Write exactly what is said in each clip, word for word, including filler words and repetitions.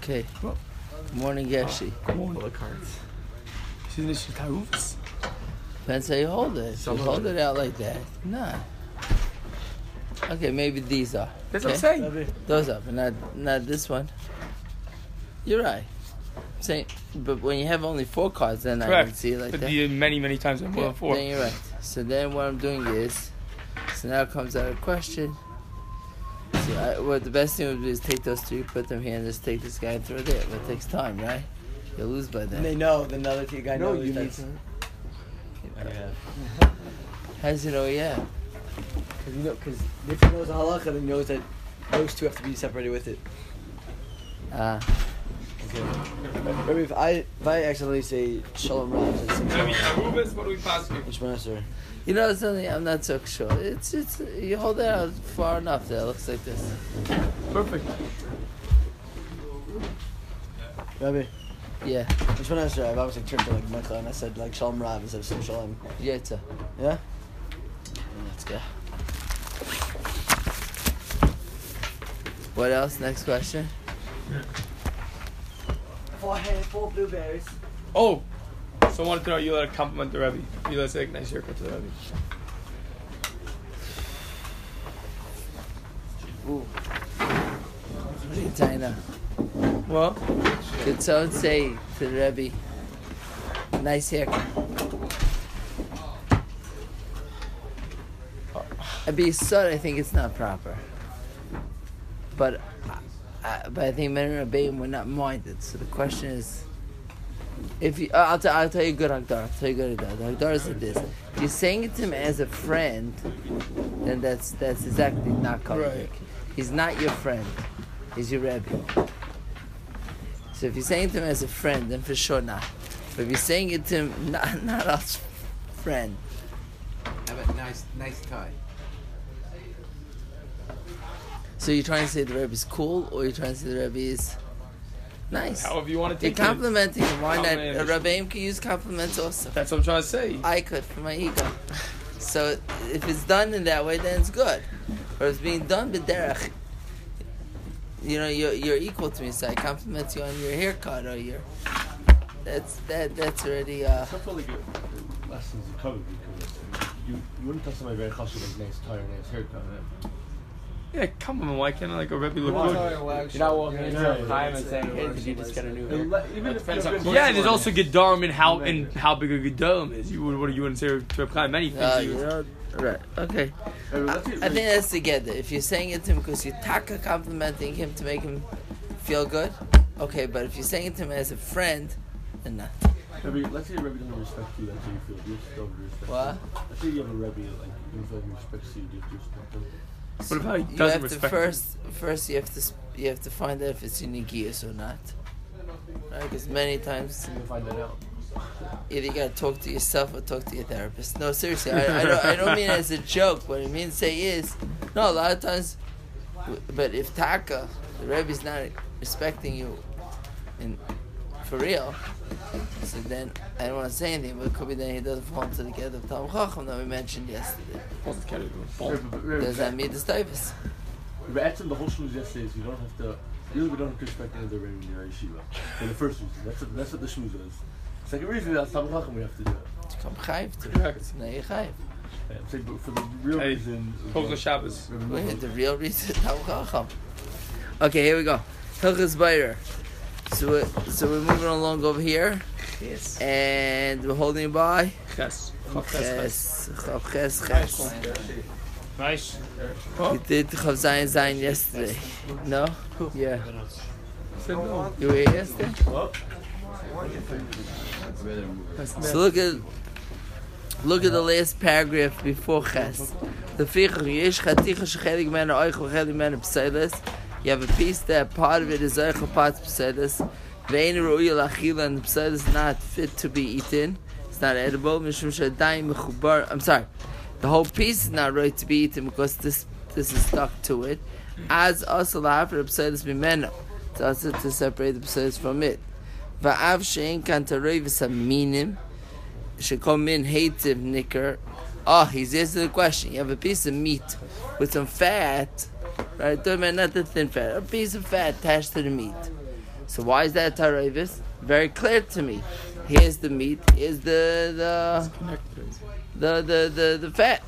Okay. Morning, Yeshi. All the cards. Isn't this Tarufs? Depends how you hold it. If you hold it out like that, nah. Okay, maybe these are. That's okay? what I'm saying. Those are, but not not this one. You're right. I'm saying, but when you have only four cards, then Correct. I can see it like but that. the many, many times more yeah, than four. Then you're right. So then what I'm doing is, so now it comes out a question. So I, what the best thing would be is take those three, put them here, and just take this guy and throw it there. But it takes time, right? You'll lose by then. And they know, the other two guy No, knows you that. need to. How does he know? Yeah. Because you know, because if he knows the halacha, then he knows that those two have to be separated with it. Ah. Okay. Maybe if I if I accidentally say Shalom Rav, it's Maybe Tarufs, what do we pass you? which one is there? You know something? I'm not so sure. It's it's you hold it out far enough there. It looks like this. Perfect. Rabbi, Yeah. which one is there? I've obviously turned to like Michael and I said like Shalom Rav instead of Sim Shalom. Yeah. It's a, Yeah? let's go. What else? Next question. Four hair, four blueberries. Oh, so I wanted to know, you let a compliment the Rebbe. You let say a nice haircut to the Rebbe. Ooh. What are you tying up? Well, Did someone say to the Rebbe, nice haircut? I'd be sorry, I think it's not proper. But, I, but I think many Rebbeim were not minded. So the question is, if you, uh, I'll, t- I'll tell you a good Hagdar. I'll tell you a good Hagdar. The Hagdar is like this: if you're saying it to him as a friend, then that's that's exactly not correct. Right. He's not your friend. He's your Rebbe. So if you're saying it to him as a friend, then for sure not. But if you're saying it to him not not as friend, Have a nice, nice tie. so you're trying to say the Rebbe is cool, or you're trying to say the Rebbe is nice? however you want to You're take it. complimenting him. Why not? Compliment A is- Rebbeim can use compliments also. That's what I'm trying to say. I could for my ego. So if it's done in that way, then it's good. Or if it's being done b'derech, you know, you're you're equal to me. So I compliment you on your haircut or your. That's that. That's already. Uh, It's not really good lessons in covered because you, you wouldn't tell somebody very close with a nice tie or nice haircut. Yeah, compliment. Why can't like a Rebbe look Why? good? You're not walking into Yeah, a yeah, time yeah. and saying, hey, did you just get a new hair? And le- even if depends you're on good- Yeah, and there's also Gedarim and how and how big a Gedarim is. You would what you wouldn't say to Reb Chaim many things. uh, you you would- know, right? Okay. Hey, I, let's see, I think that's together. If you're saying it to him because you're taka complimenting him to make him feel good, okay. But if you're saying it to him as a friend, then not. Rebbe, let's say a Rebbe doesn't respect you, that's how you feel. Do you still respect What? him? Let's say you have a Rebbe, like, you feel like he respects you, do you respect him? What if how he You doesn't have to respect first, first you have to sp- you have to find out if it's unigius or not, right? Because many times You can find that out. either you gotta talk to yourself or talk to your therapist. No, seriously, I, I don't I don't mean it as a joke. What I mean to say is, no, a lot of times, but if taka, the Rebbe's not respecting you, in for real, so then I don't want to say anything. But it could be that he doesn't fall into the get of Talmud Chacham that we mentioned yesterday. Does that mean the status? But actually, the whole shmooze yesterday is you don't have to, really we don't have to respect any of the Rebbe in your yeshiva. For the first reason, that's what, that's what the shmooze is. Second reason, that's Talmud Chacham we have to do it. To come chayiv to. Correct. Now you chayiv. Yeah, I'm saying, but for the real Hey, reason... Chol Shabbos. Rebbe Wait, knows- the real reason Talmud Chacham. Okay, here we go. Hilchos Beirer. So we're, so we're moving along over here, Yes. and we're holding by Ches. Chav Ches. Ches, Chav Ches, Ches. Nice. We did Chav Zayin Zayin yesterday. No? Yeah. Said no. You were here yesterday? So look at look at the last paragraph before Ches. The fichach yesh chaticha shechelik mena oichel chelik mena pseles. You have a piece that part of it is oichel, part pseles. Ve'ein ru'uya lachila, and the pseles is not fit to be eaten. It's not edible. Mishum shadayim mechubar. I'm sorry. The whole piece is not right to be eaten because this this is stuck to it. As also la'afra pseles mimeno. It's also to separate the pseles from it. Va'av she'en kan tarei v'saminim. Shekom min hativ nicker. Oh, he's answering the question. You have a piece of meat with some fat, right? Not the thin fat, a piece of fat attached to the meat. So why is that taroivis? Very clear to me. Here's the meat. Here's the the the the the, the fat.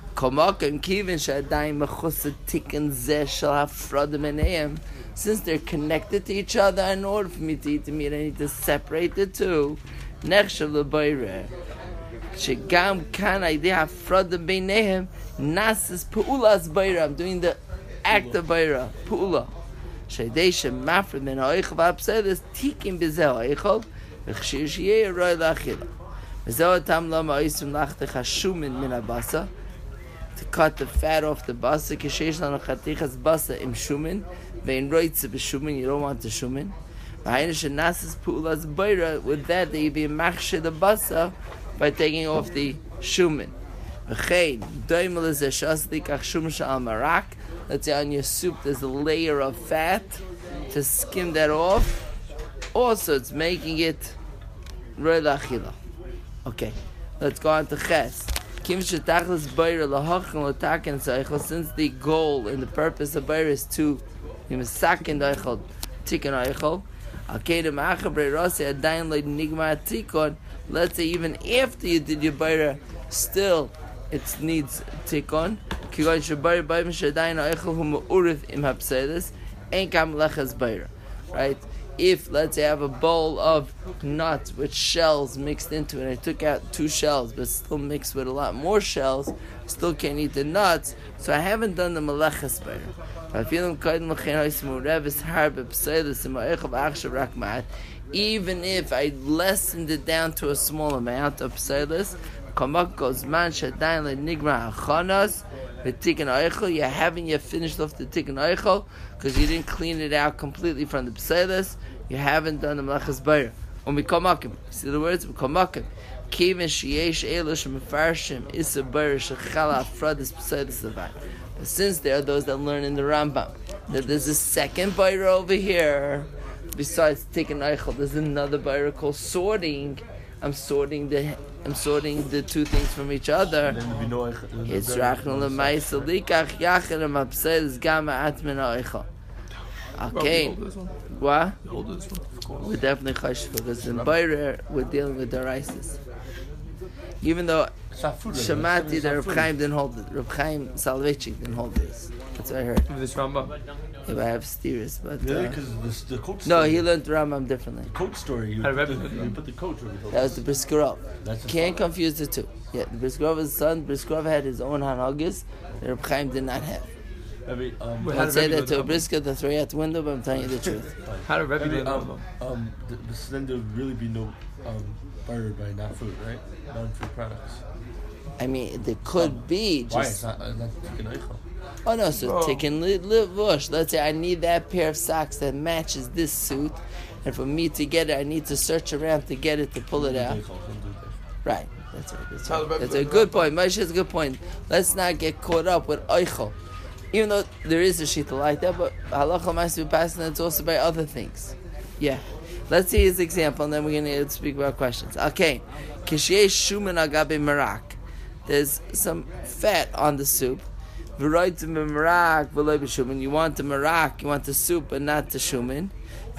Since they're connected to each other, in order for me to eat the meat, I need to separate the two. Nechshav lebayre. Shegam kan idea hafrada beinehem nasis pu'ulas bayra. I'm doing the act of bayra pu'ula. Sheidesha mafred min ha'oichel v'apsedes tikim b'zeh ha'oichel v'chshir sheyeh roi la'achila. V'zeh tam lama oisum lachtech hashumin min ha'basa, to cut the fat off the basa. Kishesh lanu chatichas basa im shumin vein roitze b'shumin. You don't want the shumin. V'hainish nasis pu'ulas bayra. With that, they be machshir the basa by taking off the shumin. Let's say on your soup there's a layer of fat, to skim that off. Also, it's making it roi la'achila. Okay, let's go on to ches. Since the goal and the purpose of bayra is to misakin daichel tikkun aichel, let's say even after you did your bayra, still it needs tikkun. Right? If, let's say, I have a bowl of nuts with shells mixed into it, and I took out two shells, but still mixed with a lot more shells, still can't eat the nuts, so I haven't done the meleches bayra. Even if I lessened it down to a small amount of pselis, you're having you finished off the tikkun eichel because you didn't clean it out completely from the pselis. You haven't done the meleches bayra. See the words? But since there are those that learn in the Rambam that there's a second bayra over here, besides tikkun eichel, there's another bayra called sorting. I'm sorting the I'm sorting the two things from each other. It's rachnu lemaisa likach yachid amapsedes gama atmina eichel. Okay, what? We're definitely chashiv because in bayra we're dealing with darisis. Even though Shamati that Reb Chaim didn't hold it, Reb Chaim Soloveitchik didn't hold this. That's what I heard. This Rambam. If I have steers, but Really? uh, Because the coach no, story, he learned the Rambam differently. the coach story, you, I read put, it. the, you put the coach over the That was the Briskerov. That's the Can't confuse the two. Yeah, the Briskerov's son, Briskerov had his own hanagis that Reb Chaim did not have. I mean, um, Wait, I'd how did say Rebbe that to a learn the brisker to throw you out the window, but I'm telling you the truth. How did Rebbe I mean, learn the um, Rambam? um, th- this, then there would really be no um, buyer by non-food, right? Non-food products. I mean, there could be Why? It's just. not, uh, not taking eichel. Oh no, so Bro. taking livush. Let's say I need that pair of socks that matches this suit, and for me to get it, I need to search around to get it to pull it out. Right. That's right. That's How right. the That's Rebbe a good point. Moshe has a good point. Let's not get caught up with eichel, even though there is a shita like that. But halacha must be passing. It's also by other things. Yeah. Let's see his example, and then we're gonna speak about questions. Okay. Kishyesh shuman agabe marak. There's some fat on the soup. You want the marak, you want the soup, but not the shumin.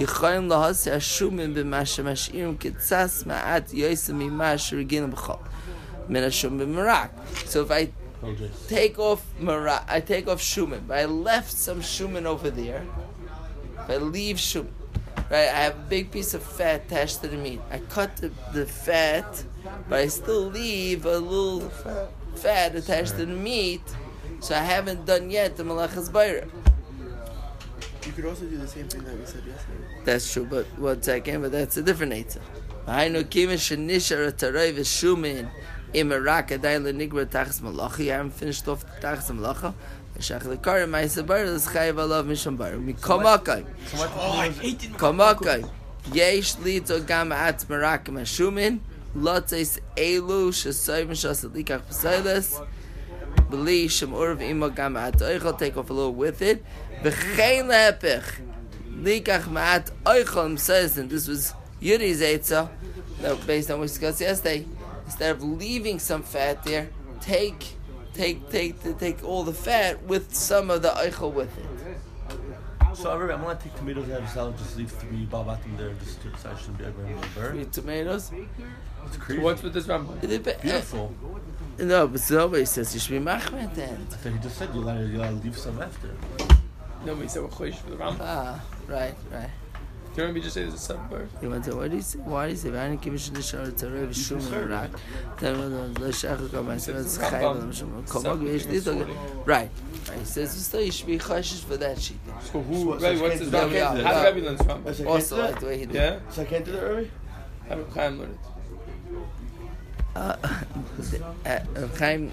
So if I take off marak, I take off shumin, but I left some shumin over there. If I leave shumin, right, I have a big piece of fat attached to the meat. I cut the, the fat, but I still leave a little fat attached to the meat, so I haven't done yet the meleches bayra. You could also do the same thing that we said yesterday. That's true, but one second, but that's a different eitzah. I know kimin shenishar taray v'shumin imarak adayin lenigra tachas malacha. You haven't finished off the tachas malacha. Shach lekarim ma'aser bayra l'schayev alav misham bayra. Mikomakay. Oh, I hate it. Komakay. Yesh lito gam at marakim hashumin. Lotzes elu shesayim shasalikach b'sayles. B'li shem urv imo gam at oichel. Take off a little with it. V'chein lepech. Likach ma'at oichel says, and this was Yuri's eitzah, based on what we discussed yesterday. Instead of leaving some fat there, take, take, take, take all the fat with some of the oichel with it. So I remember I'm gonna take tomatoes out of the salad, just leave three babatim there, just to so I shouldn't be ever in the burn. Three tomatoes. It's So crazy. what's with this Rambam? It dep- Beautiful. eh, No, but somebody says you should be machmir at the end. I thought he just said you gotta, you gotta leave some after. Nobody said we're choish for the Rambam. Ah, right, right. Do you remember me just say there's a suburb? You want to what do you say? Why do you say? Why didn't give me the shower to Rav Shmuel Rak? Then when the Shach come and says Chayv Shmuel come we is right. Right. He says you still you should be chashish for that sheet. So who? So- Rebbe, so what's can't his do Rambam? that, How can't did do Rebbe learn this Rambam? So I Also, can't like do the way he did. Yeah? So I can't do that early? How did Chaim learn it? Uh, uh, Chaim.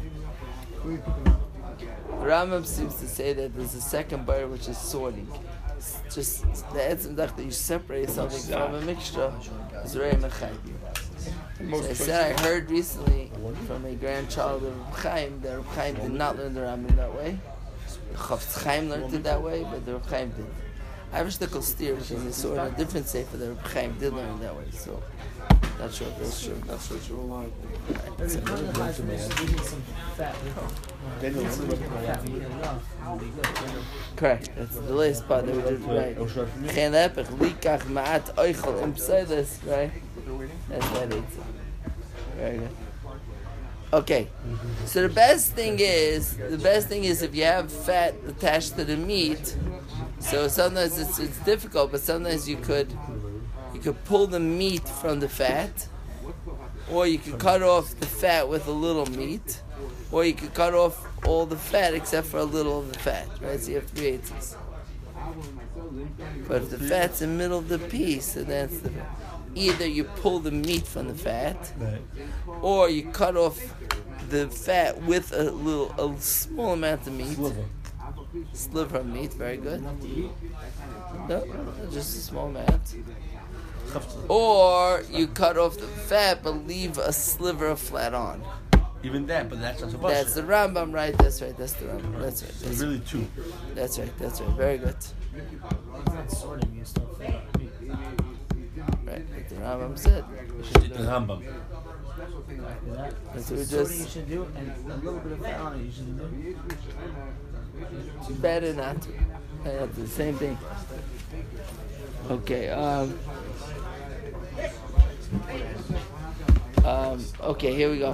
Rambam seems to say that there's a second bar which is sorting. It's just the etzem dach that you separate something from a mixture is very mechayim. So I said I heard recently from a grandchild of Reb Chaim that Reb Chaim did not learn the Rambam that way. The Chofetz Chaim learned it that way, but the Reb Chaim didn't. I have a shtickle steer between the sword and a different sefer that Reb Chaim did learn it that way. So not sure if that's true. Not sure true. Right. So, correct. That's the last part that we did right. Geen epich likach ma'at oichel im pseudus, right? That's that it. Very good. Okay. So the best thing is, the best thing is if you have fat attached to the meat. So sometimes it's it's difficult, but sometimes you could you could pull the meat from the fat, or you could cut off the fat with a little meat, or you could cut off all the fat except for a little of the fat, right? So you have three eighths. But if the fat's in the middle of the piece, then that's the either you pull the meat from the fat, Right. or you cut off the fat with a little, a small amount of meat, Sliver. sliver of meat. Very good. No, just a small amount. Or you cut off the fat but leave a sliver of flat on. Even that, but that's not supposed That's to. the Rambam, right? That's right. That's the Rambam. That's right. So That's right. really two. That's right. That's right. Very good. Sorting you still fat. Right. Like the Rambam said. You should eat the Rambam. That's what we Sorting just. you should do, and a little bit of fat on it you should do. Better not to. That's the same thing. Okay. Um. Um. Okay. Here we go.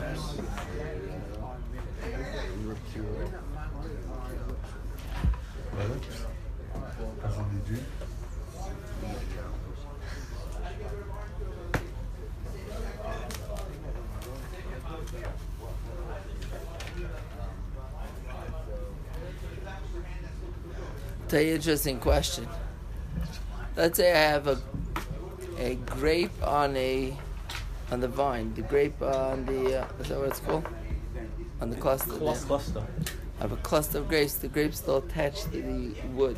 Tell you an interesting question. Let's say I have a a grape on a on the vine, the grape on the uh, is that what it's called? On the cluster. there. Cluster. I have a cluster of grapes. The grapes still attached to the wood.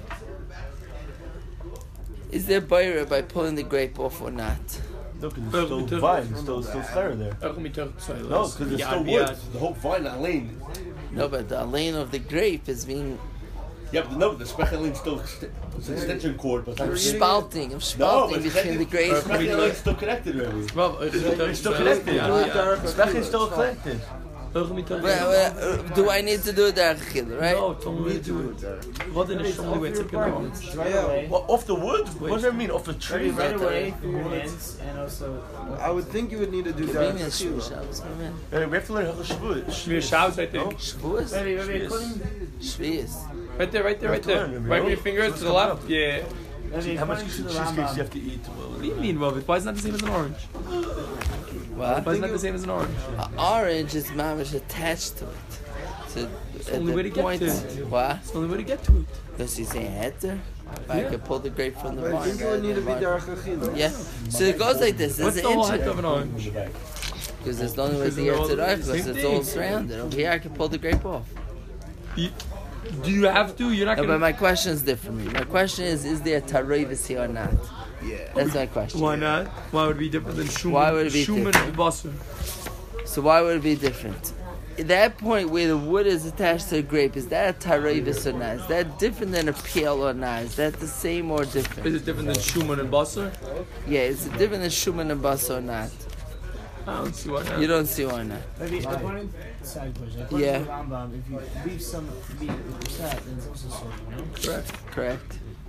Is there bayra by pulling the grape off or not? No, because it's still vine. It's still, still fire there. No, because it's still wood. The whole vine not lane. No, but the lane of the grape is being Yeah, but no, the special lane still ext- it's an extension cord, but I'm it's spalting. I'm no, spalting but between the grapes. The special lane's still connected, really. Well, It's still connected. The special is still connected. Well, well, uh, do I need to do it there, right? No, tell me to do it. What in the only way to pick it on? Yeah. Well, off the wood? What does that mean? Off the tree? Right away through your hands, and also. I would think you would need to do Convenient that. shul Shabbos, my man. Hey, we have to learn how to shvuah. Shmir Shabbos, I think. Shavuos? Maybe, maybe, Shvius. Right there, right there, right there. Right with your fingers to the left. Yeah. How much cheesecakes do you have to eat? What do you mean, Robert? Why is it not the same as an orange? What? Why is it not the same as an orange? Uh, orange is mamish attached to it. So It's at the only way to the get point, to it. what? It's the only way to get to it. Because he's saying heter. I Yeah. could pull the grape from the But I vine. think you would need to be rather dark than- achila. Yeah. So it goes like this. What's There's the an whole height inch of an orange? because there's the only way to Because get they're to the all right the because same it's all thing. surrounded. Over here, I can pull the grape off. You- Do you have to? You're not No, but gonna. my question is different. My question is: is there tarevis here or not? Yeah. That's my question. Why not? Why would it be different than Schumann? Why would it be Schumann different? and Basser. So why would it be different? At that point where the wood is attached to a grape, is that a tarevis or not? Is that different than a peel or not? Is that the same or different? Is it different than Schumann and Basser? Yeah, is it different than Shuman and Bas or not? I don't see why not. You don't see why not. Maybe according side question. According Yeah. to the Rambam, if you leave some meat with the fat, then it's also sorting, you know? Correct. Correct.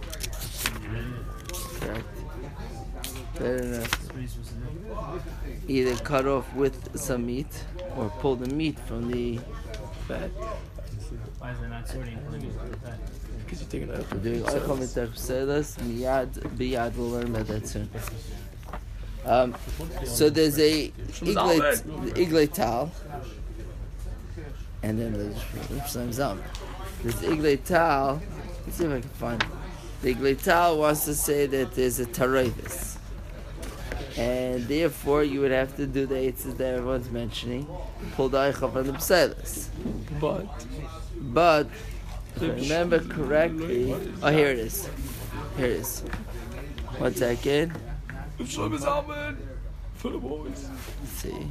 Correct. Fair enough. Either cut off with some meat or pull the meat from the fat. Why is it not sorting? Because you're taking it We're doing Oichel Mitach Pselas, Miyad, Biyad, we'll learn about that soon. Um, so there's a Iglay, Iglay Tal, and then there's Shem Zalman. There's Iglay Tal, let's see if I can find it. The Iglay Tal wants to say that there's a Tarevis. And therefore you would have to do the eitzes that everyone's mentioning, pull the Oichel from the Pselas. But But, if I remember correctly, oh here it is. Here it is. One second. Shlomo Zalman for the boys. Let's see.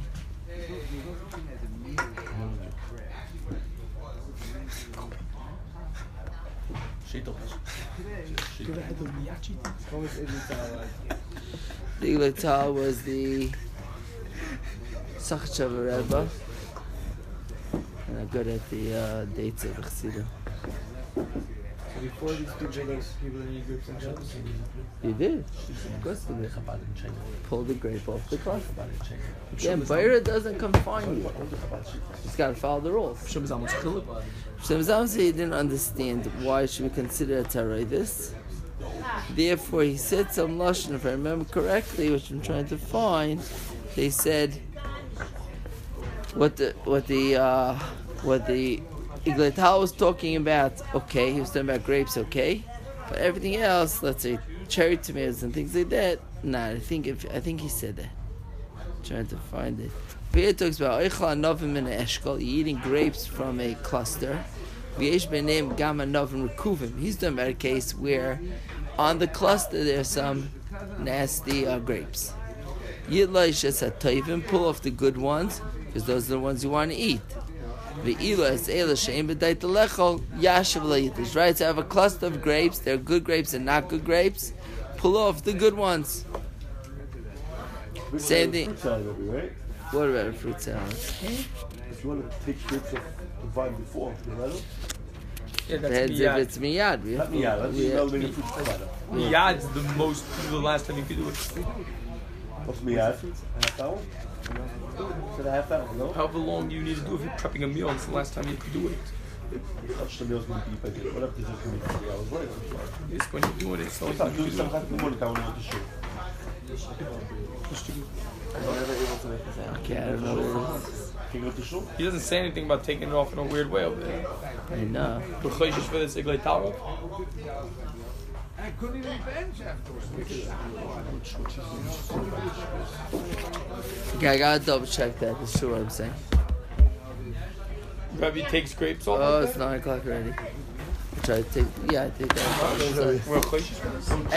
The Iglay Tal was the Sachchava Rebbe. And I'm good at the uh, dates of the Chassidah. So before these people, those people in your groups and shows? You did. Of course you did. Pull the grape off the cloth. Again, Baira doesn't confine you. He's got to follow the rules. Shlomo Zalman's chiluk. Shem Zalman said he didn't understand why should we consider a Tarevis. Therefore, he said some lashon, if I remember correctly, which I'm trying to find. They said what the what the uh, what the Iglay Tal was talking about. Okay, he was talking about grapes. Okay, but everything else, let's say cherry tomatoes and things like that. Nah, I think if I think he said that. I'm trying to find it. Here it talks about Oichel Anovim in an Eshkol, you're eating grapes from a cluster. V'yesh b'neim gam Anovim Rekuvim. He's talking about a case where on the cluster there's some nasty uh, grapes. Yidla Ishes HaToivim, pull off the good ones, because those are the ones you want to eat. V'ila es eila she'im b'dait l'echol, yashav l'yidish. Right, so I have a cluster of grapes, they're good grapes and not good grapes. Pull off the good ones. Same thing. Right? What about a fruit salad? If you want to take grapes off the vine before, you know? Yeah, that's Depends if miyad. it's miyad. We Not have me, yeah. That's we the have- elevated fruit salad. Miyad's the most, the last time you could do it. What's me, yeah? A half hour? Said a half hour, no? However long you need to do if you're prepping a meal, it's the last time you could do it. Touch the meal's going to be if I did. What if this is going to be three hours later? It's when you're doing it, it's the only Stop time you doing can do something it. in the morning time when I want to shoot. Okay, I don't know what it is. Can you go to shoot? He doesn't say anything about taking it off in a weird way over there. I know. But Chayshish for this Iglay Tal. Okay, I gotta double check that. That's true what I'm saying. Rabbi takes grapes off. Oh, like it's that? nine o'clock already. I try to take. Yeah, I take that. We're Chayshish for this.